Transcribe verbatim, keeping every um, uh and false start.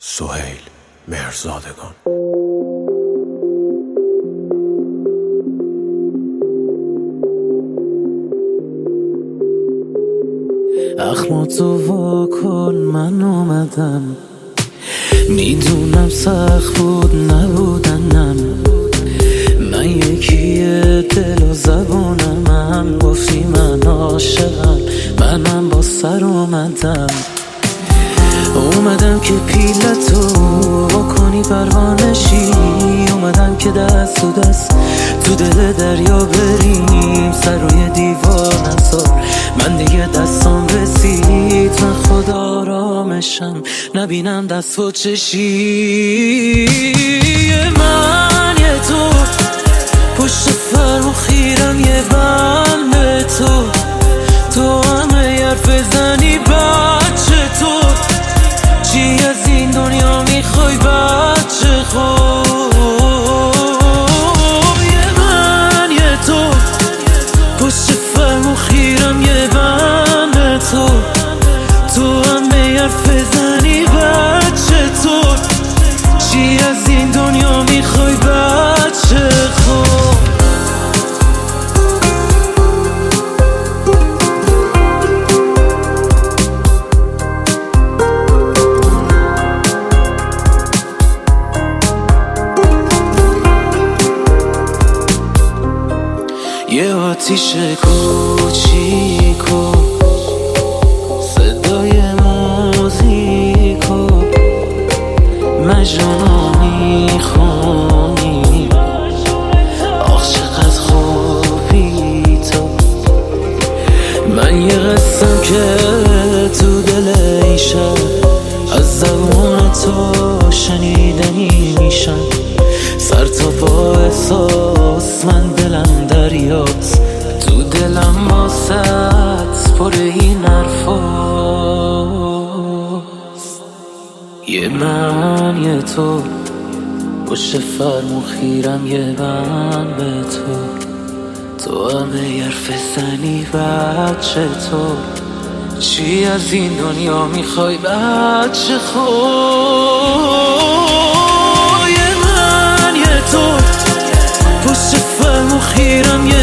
سهیل مهرزادگان. اخماتو واکن من اومدم، میدونم سخت بود نبودنم، من یکیه دل و زبونم، هم گفتی من عاشقم، منم با سر اومدم اومدم که پیلتو واکنی پروانشی، اومدم که دست تو دست تو دل دریا بریم، سر روی دیوار نزار من دیگه دستام رسید، من خدا آرامشم نبینم دست و چشی، من یه تو پشت فرمو خیرم، یه بند به تو تو همه حرف زنی بچه تو، چی از این دنیا میخوای بچه خوب، یه من یه تو پشت فرمو خیرم، یه بند به تو تو همه حرف زنی بچه تو، چی از این دنیا میخوای بچه خوب. یه آتیش کوچیکو صدای موزیکو مجنونو میخونی، آخ چقدر خوبی تو، من یه قصم که تو دل این شب از زبون تو شنیدنی میشم، سر تا پا احساس من دلم دریاست، تو دلم واسط پر این حرفاست، یه من یه تو پشت فرمو خیرم، یه بند به تو تو همه حرف زنی بچه تو، چی از این دنیا میخوای بچه خوب، یه من یه تو پشت فرمو خیرم،